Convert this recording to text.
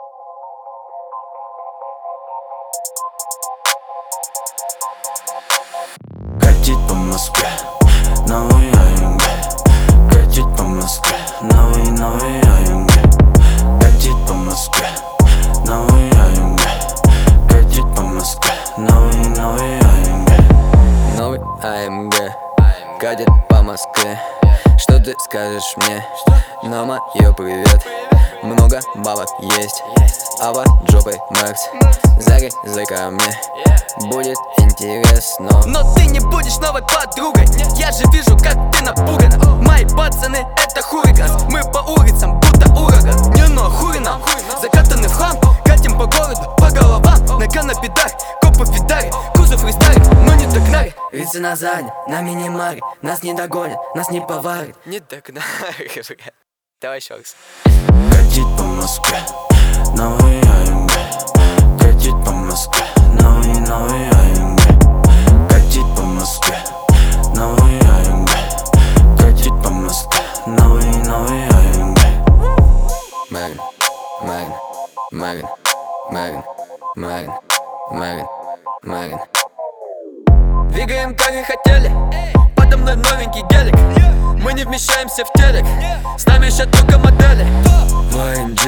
Катит по Москве новый АМГ. Катит по Москве новый АМГ. Катит по Москве новый АМГ. Катит по Москве новый АМГ. Новый АМГ катит по Москве. Что ты скажешь мне? На моё привет. Много бабок есть, а под жопой Макс. Залезай ко мне, будет интересно. Но ты не будешь новой подругой. Я же вижу, как ты напугана. Мои пацаны это хулиганс. Мы по улицам будто ураган. Не нахуй нам, закатаны в хлам. Катим по городу, по головам. Нога на педаль, копы в педали. Кузов рестайлит, но не догнали. Лица на заднем, на минимаре. Нас не догонят, нас не поварят. Не догнали, бля. Давай еще раз. Катит по Москве новый АМГ. Катит по Москве новый АМГ. Катит по Москве новый АМГ. Катит по Москве новый АМГ. Марин, Марин, Марин, Марин, Марин, Марин, Марин. Двигаем, как и хотели. Подо мной новенький гелик. Мы не вмещаемся в телек. С нами еще только модели. В